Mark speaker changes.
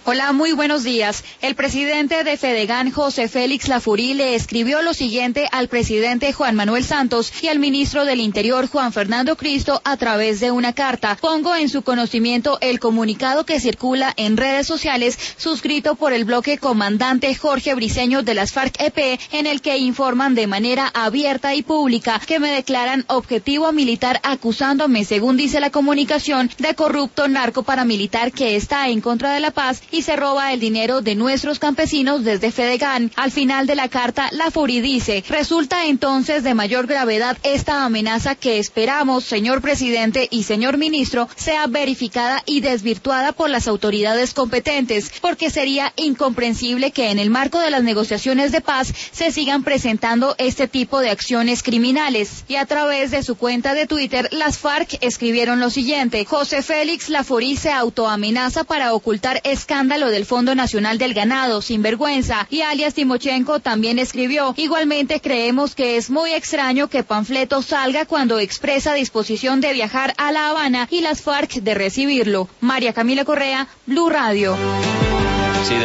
Speaker 1: Hola, muy buenos días. El presidente de Fedegan, José Félix Laforí, le escribió lo siguiente al presidente Juan Manuel Santos y al ministro del Interior, Juan Fernando Cristo, a través de una carta. Pongo en su conocimiento el comunicado que circula en redes sociales, suscrito por el bloque comandante Jorge Briceño de las FARC-EP, en el que informan de manera abierta y pública que me declaran objetivo militar acusándome, según dice la comunicación, de corrupto narco paramilitar que está en contra de la paz y se roba el dinero de nuestros campesinos desde Fedegan. Al final de la carta, Laforí dice: resulta entonces de mayor gravedad esta amenaza que esperamos, señor presidente y señor ministro, sea verificada y desvirtuada por las autoridades competentes, porque sería incomprensible que en el marco de las negociaciones de paz se sigan presentando este tipo de acciones criminales. Y a través de su cuenta de Twitter, las FARC escribieron lo siguiente: José Félix Laforí se autoamenaza para ocultar escándalo del Fondo Nacional del Ganado, sinvergüenza. Y alias Timochenko también escribió: igualmente creemos que es muy extraño que Panfleto salga cuando expresa disposición de viajar a La Habana y las FARC de recibirlo. María Camila Correa, Blue Radio.